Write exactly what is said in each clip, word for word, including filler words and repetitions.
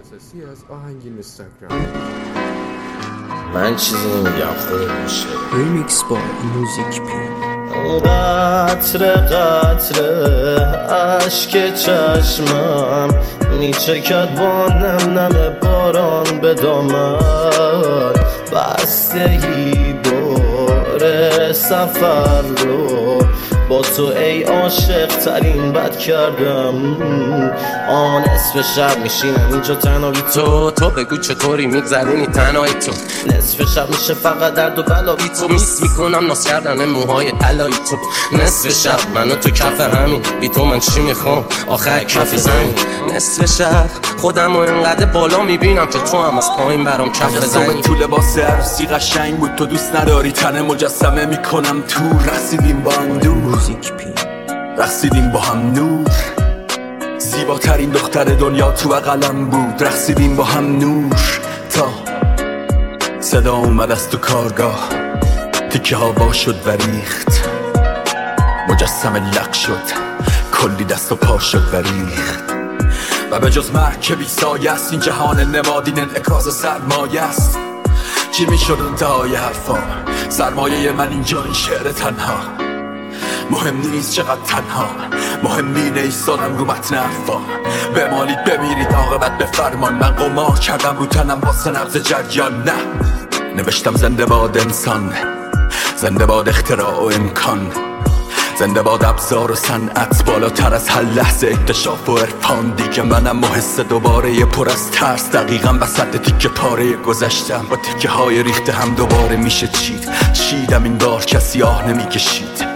اساسی از آهنگ اینستاگرام. من چیزی نمیگم، خود میشه. ریمیکس با موزیک پی. قطره قطره عشق چشمم میچکد با نم نم باران به دامن، بستگی باره سفر رو با تو ای عاشق ترین بد کردم. آن نصف شب میشینم اینجا تنها بی تو، تو بگو چطوری میگذرونی تنهایی تو. نصف شب میشه فقط درد و بلا بی تو، میس میکنم ناز کردن موهای طلایی تو. نصف شب منو تو کف همین، بی تو من چی میخوام آخر کف زمین. نصف شب خودم رو اینقدر بالا میبینم که تو هم از پایین برام کف بزنی. تو لباس عروسی قشنگ بود، تو دوست نداری تن مجسمه میکنم تو. رسیدیم با هم دور، رقصیدیم با هم نور، زیباترین دختر دنیا تو بغلم بود. رقصیدیم با هم نور تا صدا اومد از تو کارگاه، تیکه هوا شد و ریخت، مجسمه لق شد، کلی دست و پا شد و ریخت. و به جز مرگ که بی سایه است، این جهان نمادین انعکاس سرمایه است. چی میشد انتهای حرفا؟ سرمایه من اینجا این شعر تنها. مهم نیست چقدر تنها، مهم اینه ایستادم رو متن حرفا. بمالید بمیرید عاقبت به فرمان، من قمار کردم رو تنم واسه نبض جریان. نه نوشتم زنده باد انسان، زنده باد اختراع و امکان، زنده باد ابزار و صنعت، بالاتر از هر لحظه اکتشاف و عرفان. دیگه منم و حس دوباره پر از ترس، دقیقا وسط تیکه پاره گذشتم. با تیکه های ریخته هم دوباره میشه چید، چیدم این بار کسی آه نمیکشید.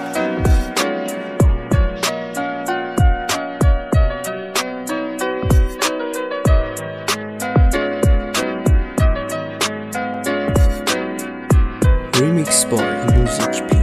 ریمیکس با موزیک پی.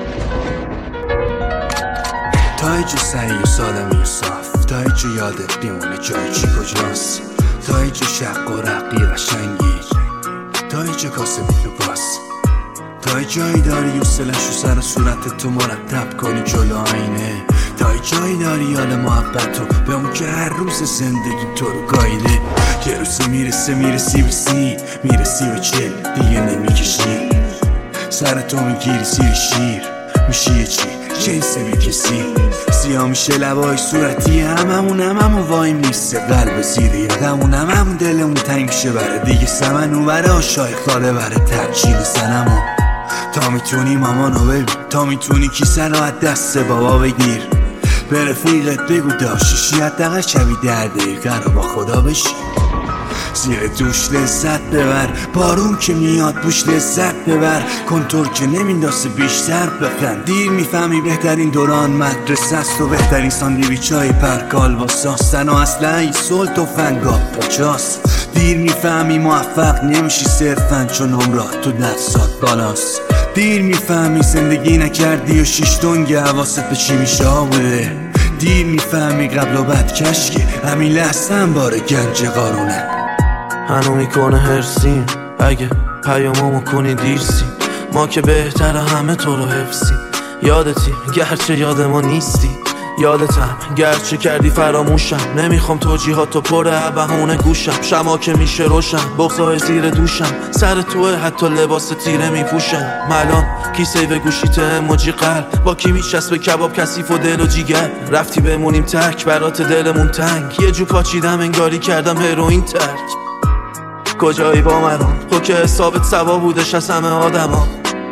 تا ایجا سعی و سالمی و صاف، تا ایجا یادت بیمونه جای چی کجاست، تا ایجا شق و رقی قشنگی، تا ایجا کاسه بی تو باز، تا جایی داری و سلش و سر صورت تو مرتب کنی جلو آینه، تا جایی داری یاد محبت تو به اون که هر روز زندگی تو رو گایده. یه روز میرسه میرسی به سی، میرسی به چل دیگه نمیکشی، سر تو میگیری سیر شیر، میشی یه چی جنس بی کسی. سیاه میشه لبای صورتی هممون، هممون وایم نیسته قلب زیر یادمون، هممون دلمون تنگ شه بره دیگه سمنو بره آشای خاله بره ترچیل زنمو. تا میتونی مامانو ببین، تا میتونی کیسه رو از دست بابا بگیر، به رفیقت بگو داشتشی حداقل شبی در دقیقه رو با خدا بشی، زیر دوش لذت ببر، بارون که میاد بوش لذت ببر، کنتور که نمینداسه بیشتر بخند. دیر میفهمی بهترین دوران مدرسه است و بهترین ساندویچ های پرکال با ساستن و اصلا این سلط و فنگا پاچاست. دیر میفهمی موفق نمیشی صرفن چون عمرات تو دستات بالاست. دیر میفهمی زندگی نکردی و شیش دنگ حواست به چی میشه بوده. دیر میفهمی قبل و بعد کشکه همین لحظه هم باره گنج قارونه. هنو میکنه هرسیم اگه پیامامو کنی دیرسی، ما که بهتره همه تو رو حفظی. یادتی گرچه یاد ما نیستی، یادتم گرچه کردی فراموشم. نمیخوام توجیهاتو پره بهونه گوشم، شما که میشه روشن بغضای زیر دوشم. سر توه حتی لباس تیره میپوشم، ملان کیسه به گوشیت اموجی قلب، با کی میچسبه کباب کثیف و دل و جیگر. رفتی بمونیم تک برات دلمون تنگ، یه جو پاچیدم انگاری کردم هروئین ترک. کجایی با منان تو که حسابت سوا بودش از همه آدم ها،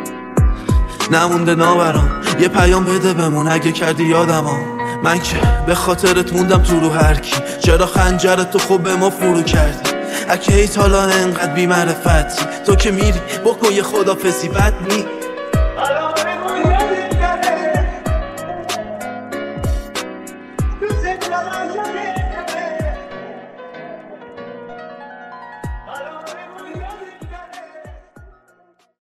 نمونده ناوران یه پیام بده بمون اگه کردی یادم ها. من که به خاطرت موندم تو رو هر کی، چرا خنجرت تو خوب به ما فرو کردی. اگه ایت حالا انقدر بی معرفتی، تو که میری بکن یه خدافزی بد نی.